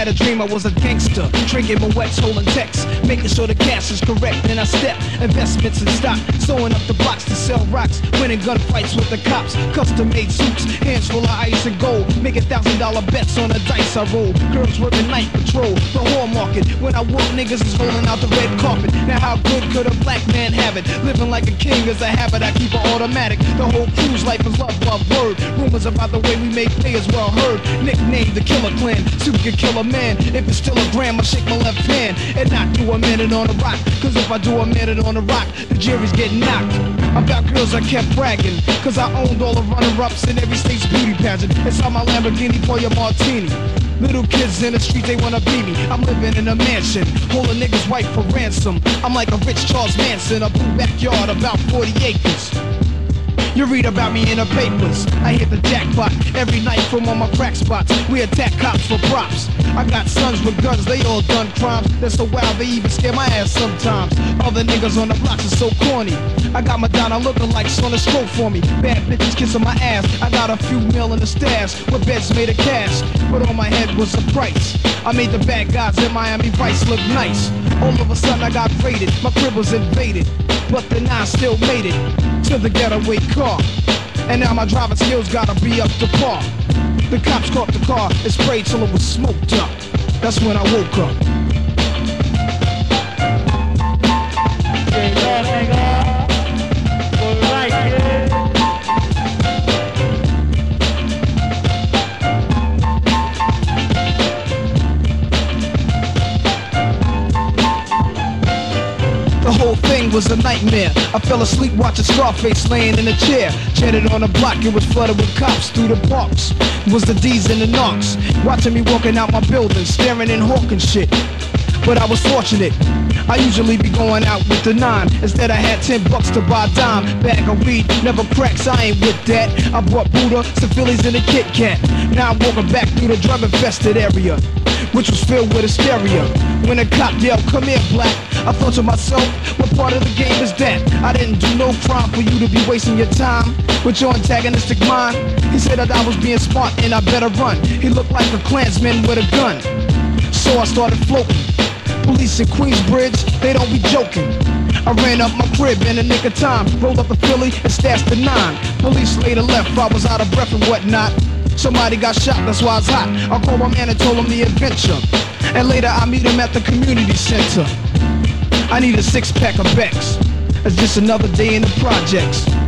a dream I was a gangster, drinking my wets, holding texts, making sure the cash is correct. Then I step, investments in stock, sewing up the blocks to sell rocks, winning gunfights with the cops, custom-made suits, hands full of ice and gold, making $1,000 bets on the dice I roll. Girls working night patrol, the whore market. When I walk, niggas is rolling out the red carpet. Now how good could a black man have it? Living like a king is a habit, I keep it automatic. The whole crew's life is love, word. Rumors about the way we make pay is well heard. Nicknamed the Killer Clan, super killer man. If it's still a gram, I shake my left hand and not do a minute on the rock. Cause if I do a minute on the rock, the jury's getting knocked. About girls I kept bragging, cause I owned all the runner-ups in every state's beauty pageant. Inside my Lamborghini, pour your martini. Little kids in the street, they wanna be me. I'm living in a mansion, hold a nigga's wife for ransom. I'm like a rich Charles Manson, a blue backyard, about 40 acres. You read about me in the papers. I hit the jackpot every night from all my crack spots. We attack cops for props. I got sons with guns, they all done crimes. They're so wild, they even scare my ass sometimes. Other niggas on the blocks are so corny. I got Madonna looking like Sona Stroke for me. Bad bitches kissing my ass. I got a few mil in the stash with beds made of cash. But on my head was a price. I made the bad guys in Miami Vice look nice. All of a sudden I got raided, my crib was invaded. But then I still made it to the getaway car. And now my driving skills gotta be up to par. The cops caught the car and sprayed till it was smoked up. That's when I woke up. The whole thing was a nightmare. I fell asleep watching Scarface laying in a chair. Jetted on the block, it was flooded with cops through the parks. It was the D's and the knocks, watching me walking out my building, staring and hawking shit. But I was fortunate, I usually be going out with the 9. Instead I had $10 to buy a dime. Bag of weed, never cracks, I ain't with that. I brought Buddha, some Phillies and a Kit Kat. Now I'm walking back through the drug infested area, which was filled with hysteria. When a cop yelled, "Come here, black," I thought to myself, what part of the game is that? I didn't do no crime for you to be wasting your time with your antagonistic mind. He said that I was being smart and I better run. He looked like a Klansman with a gun, so I started floating. Police in Queensbridge, they don't be joking. I ran up my crib in the nick of time, rolled up a Philly and stashed the 9. Police later left, I was out of breath and whatnot. Somebody got shot, that's why it's hot. I called my man and told him the adventure, and later I meet him at the community center. I need a 6-pack of Becks. It's just another day in the projects.